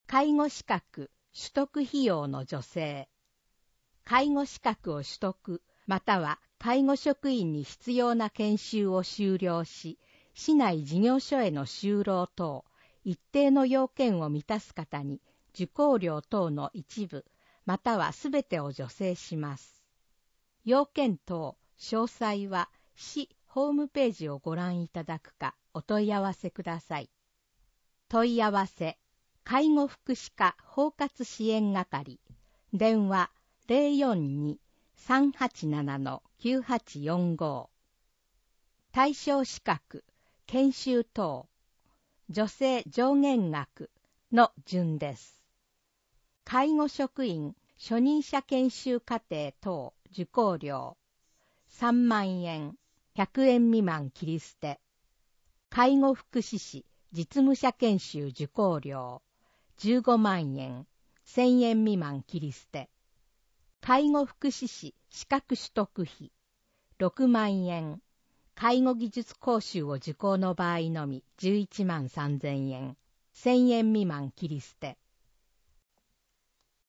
介護資格取得費用の助成。介護資格を取得、または介護職員に必要な研修を修了し、市内事業所への就労等、一定の要件を満たす方に、受講料等の一部、またはすべてを助成します。要件等、詳細は市ホームページをご覧いただくか、お問い合わせください。問い合わせ、介護福祉課包括支援係、電話042-387-9845。対象資格、研修等、助成上限額の順です。介護職員初任者研修課程等受講料3万円、100円未満切り捨て。介護福祉士実務者研修受講料15万円、1000円未満切り捨て。介護福祉士資格取得費6万円。介護技術講習を受講の場合のみ11万3000円、1000円未満切り捨て。